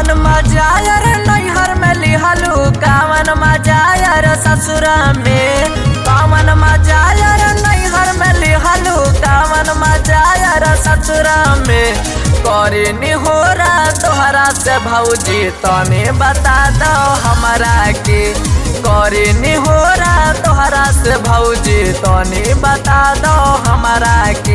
कावन मजा यार नैहर में लिहलू, कावन मजा यार ससुरा में, कावन मजा यार नैहर में लिहलू, कावन मजा यार ससुरा में। करेनी हो रहा तोहरा से भौजी तने बता दो हमरा के, करेनी हो रहा तोहरा से भौजी तने बता दो हमरा के।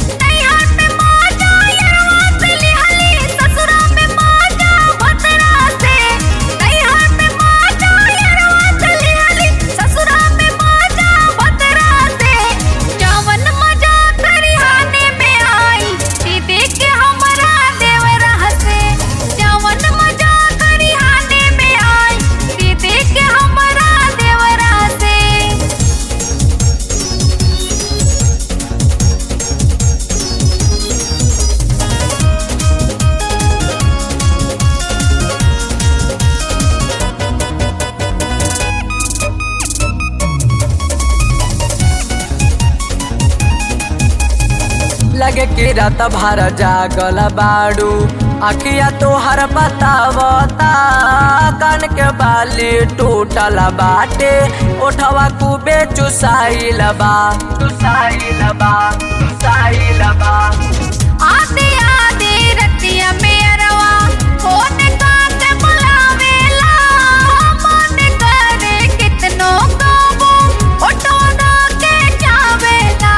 लगे कि रात भर जागल बाड़ू, अखिया तोहर बतावता, कान के बाली टूटल बाटे, ओठवा खूबे चुसाइल बा, चुसाइल बा, चुसाइल बा। आते आते रतिया में अरवा फोन काके बुलावेला, मन करे कितनो काबू ओठवा के जावेला।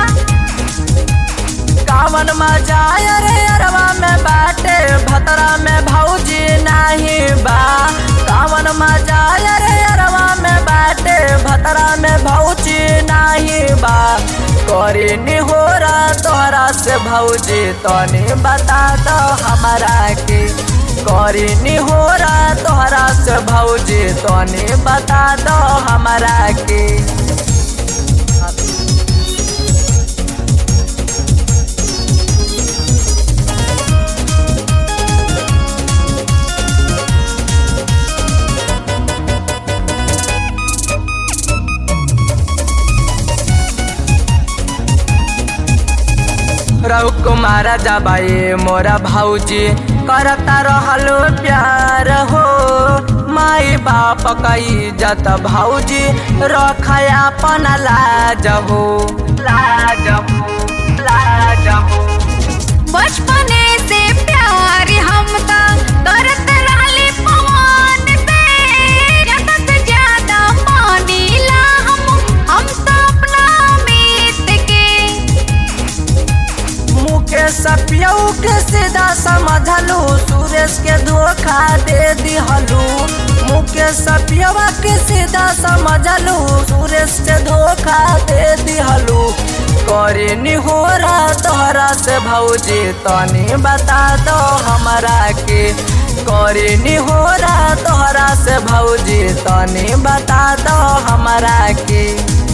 कावन मजा रे अरवा में बाटे, भतरा में भौजी नाही बा, कावन मजा रे अरवा में बाटे, भतरा में भौजी नाही बा। करेनी हो रहा तोहरा से भौजी तने बता दो हमरा के, करेनी हो रहा तोहरा से भौजी तने बता दो हमरा के। रहु कुमार जबाई मोरा भौजी करता रहलो प्यार हो, माई बाप का इज्जत भौजी रखया अपन लाज हो, लाज हो, लाज हो। बचपने से प्यार हम करत रहली पवन से, ज्यादा से ज्यादा मानीला हम तो अपना मीत के। मुकेश पियऊ के सीधा समझलू, सुरेश के धोखा दे दिहलू, मुकेश पियवा के सीधा समझलू, सुरेश के धोखा दे दिहलू। करेनी हो रहा तोहरा से भौजी तनी बता दो हमरा के, करेनी हो रहा तोहरा से भौजी तनी बता दो हमरा के।